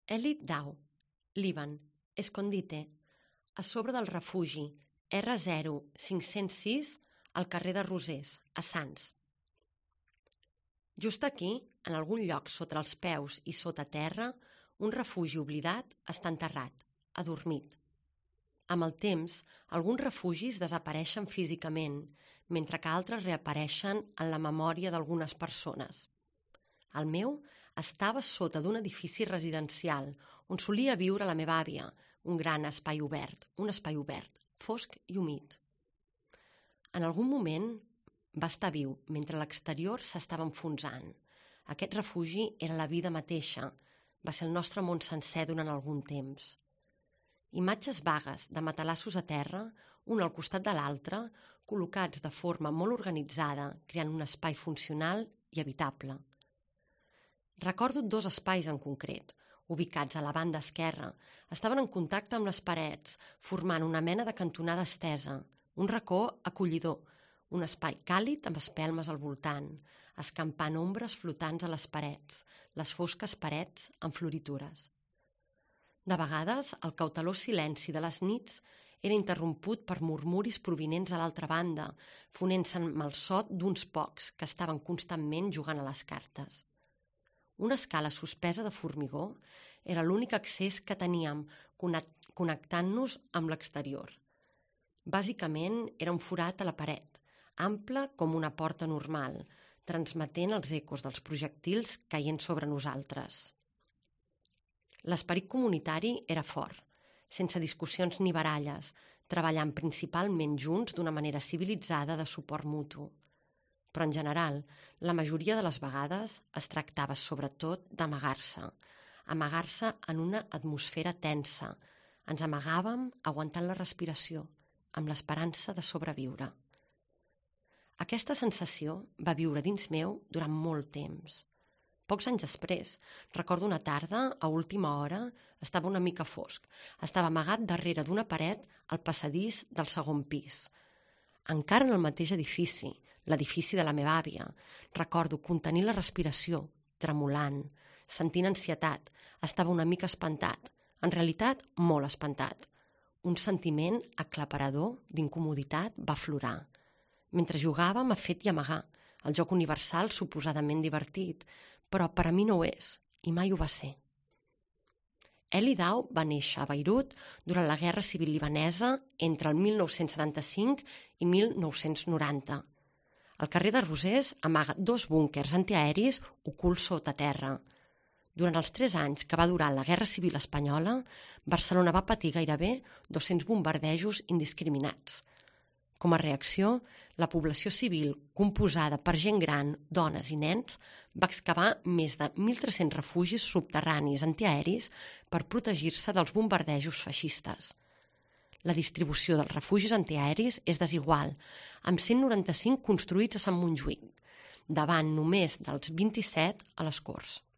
Ellie Dow, Líban, escondite, a sobre del refugi R0506 al carrer de Rosers, a Sants. Just aquí, en algun lloc sota els peus i sota terra, un refugi oblidat està enterrat, adormit. Amb el temps, alguns refugis desapareixen físicament, mentre que altres reapareixen en la memòria d'algunes persones. El meu estava sota d'un edifici residencial on solia viure la meva àvia, un gran espai obert, fosc i humit. En algun moment va estar viu mentre l'exterior s'estava enfonsant. Aquest refugi era la vida mateixa, va ser el nostre món sencer durant algun temps. Imatges vagues de matalassos a terra, un al costat de l'altre, col·locats de forma molt organitzada, creant un espai funcional i habitable. Recordo dos espais en concret, ubicats a la banda esquerra, estaven en contacte amb les parets, formant una mena de cantonada estesa, un racó acollidor, un espai càlid amb espelmes al voltant, escampant ombres flotants a les parets, les fosques parets amb floritures. De vegades, el cautelós silenci de les nits era interromput per murmuris provinents de l'altra banda, fonent-se amb el so d'uns pocs que estaven constantment jugant a les cartes. Una escala suspesa de formigó era l'únic accés que teníem connectant-nos amb l'exterior. Bàsicament, era un forat a la paret, ample com una porta normal, transmetent els ecos dels projectils caient sobre nosaltres. L'esperit comunitari era fort, sense discussions ni baralles, treballant principalment junts d'una manera civilitzada de suport mutu. Però en general, la majoria de les vegades es tractava sobretot d'amagar-se en una atmosfera tensa. Ens amagàvem aguantant la respiració, amb l'esperança de sobreviure. Aquesta sensació va viure dins meu durant molt temps. Pocs anys després, recordo una tarda, a última hora, estava una mica fosc. Estava amagat darrere d'una paret al passadís del segon pis. Encara en el mateix edifici, l'edifici de la meva àvia, recordo contenir la respiració, tremolant, sentint ansietat, estava una mica espantat, en realitat molt espantat. Un sentiment aclaparador d'incomoditat va aflorar. Mentre jugàvem a fet i amagar, el joc universal suposadament divertit, però per a mi no ho és, i mai ho va ser. Ellie Dow va néixer a Beirut durant la Guerra Civil Libanesa entre el 1975 i 1990. El carrer de Rosers amaga 2 búnquers antiaeris ocults sota terra. Durant els 3 anys que va durar la Guerra Civil Espanyola, Barcelona va patir gairebé 200 bombardejos indiscriminats. Com a reacció, la població civil, composada per gent gran, dones i nens, va excavar més de 1.300 refugis subterranis antiaeris per protegir-se dels bombardejos feixistes. La distribució dels refugis antiaeris és desigual, amb 195 construïts a Sant Montjuïc, davant només dels 27 a les Corts.